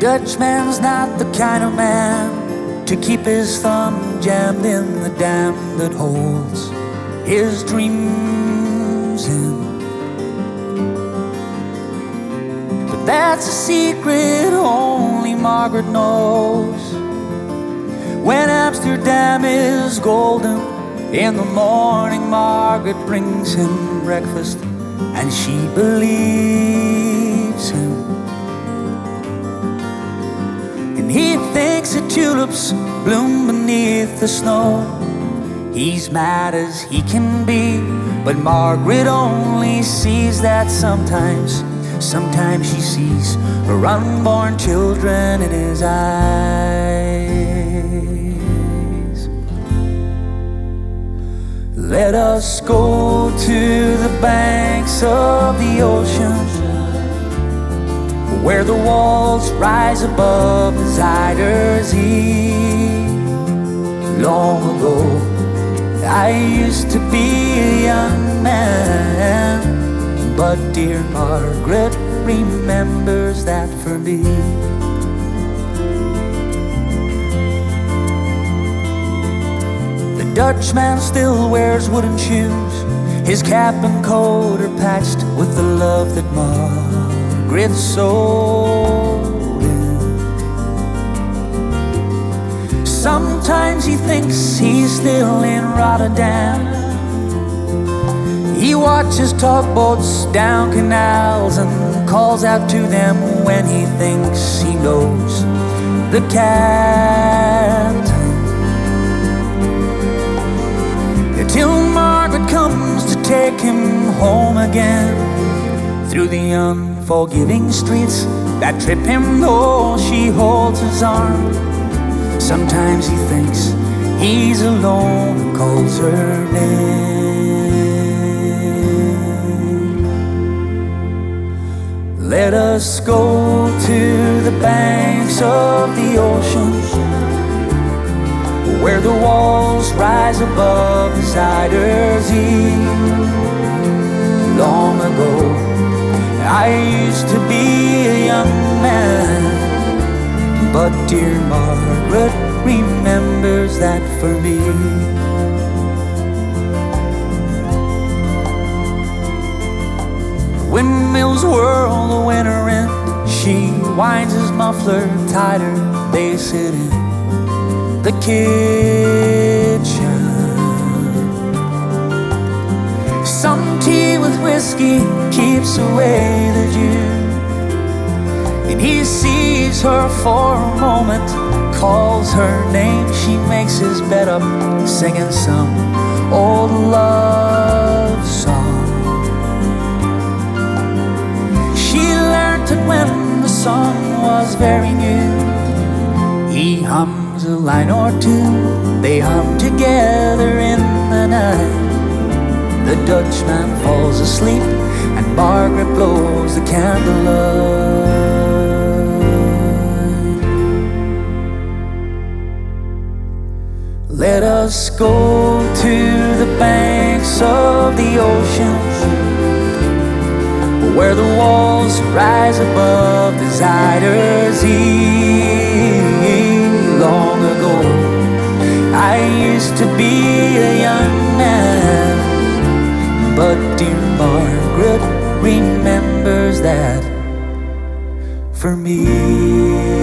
Dutchman's not the kind of man to keep his thumb jammed in the dam that holds his dreams in. But that's a secret only Margaret knows. When Amsterdam is golden, in the morning Margaret brings him breakfast, and she believes him. And he thinks the tulips bloom beneath the snow. He's mad as he can be, but Margaret only sees that sometimes she sees her unborn children in his eyes. Let us go to the banks of the ocean, where the walls rise above the Zuider Zee. Long ago, I used to be a young man, but dear Margaret remembers that for me. The Dutchman still wears wooden shoes. His cap and coat are patched with the love that Margaret sewed in. Sometimes he thinks he's still in Rotterdam. He watches tugboats down canals and calls out to them when he thinks he knows the captain. Till Margaret comes to take him home again, through the unforgiving streets that trip him though she holds his arm. Sometimes he thinks he's alone and calls her name. Let us go to the banks of the ocean, where the walls rise above the Zuider Zee. Long ago, I used to be a young man, but dear Margaret remembers that for me. Windmills whirl the winter in. She winds his muffler tighter. They sit in the kitchen. Some tea with whiskey keeps away the dew, and he sees her for a moment, calls her name. She makes his bed up, singing some old love song. She learned it when the song was very new. He hums a line or two, they hum together in the night. The Dutchman falls asleep, and Margaret blows the candlelight. Let us go to the banks of the ocean, where the walls rise above the Zuider Zee. Long ago, I used to be a young man, but dear Margaret remembers that for me.